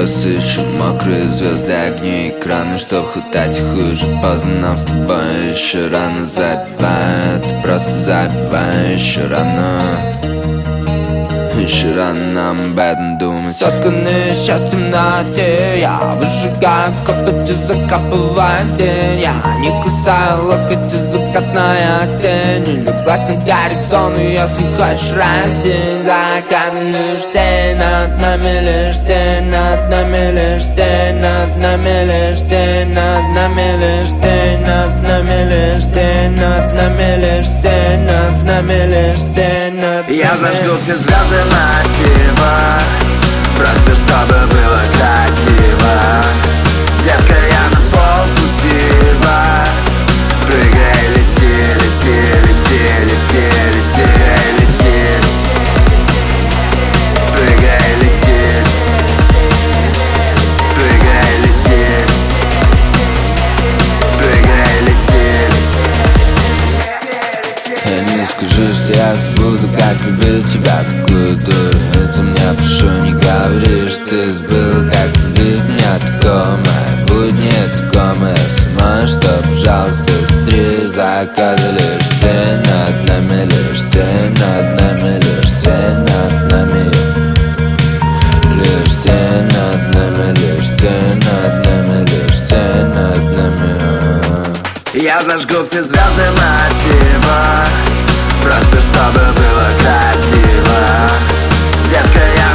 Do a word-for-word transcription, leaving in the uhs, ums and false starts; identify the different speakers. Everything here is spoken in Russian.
Speaker 1: сыщу мокрые звезды, огни, экраны, чтоб хватать хуже. Поздно нам с тобой, еще рано забивай. Это просто забивай, еще рано. Еще рано нам об этом думать. Сотканный сейчас в темноте, я выжигаю копоть и закапываю день. Я не кусаю локоть и закатная тень. Леглась на горизонт, если хочешь раздень. Закаты лишь тень, над нами лишь тень. Над нами лишь тень, над нами лишь тень. Над нами лишь тень, над нами лишь тень. Над нами лишь тень, над нами лишь тень.
Speaker 2: Я зажгу все звезды мотива, просто чтобы было красиво. Детка, я на полпути, прыгай, лети, лети, лети, лети, лети, лети. Прыгай, лети, прыгай, лети, прыгай, лети.
Speaker 1: Я не скажу, что я забуду, как люблю тебя, такую дуру. Это мне прошу, не говори, что ты забыл, как любить меня. Такого моя будни, такого моя сама. Что, пожалуйста, смотри, закаты лишь тень. Над нами лишь тень, над нами лишь тень. Над нами лишь тень, над нами лишь тень. Над нами лишь тень, над нами.
Speaker 2: Я зажгу все звезды мотива, просто чтобы было красиво. Детка, я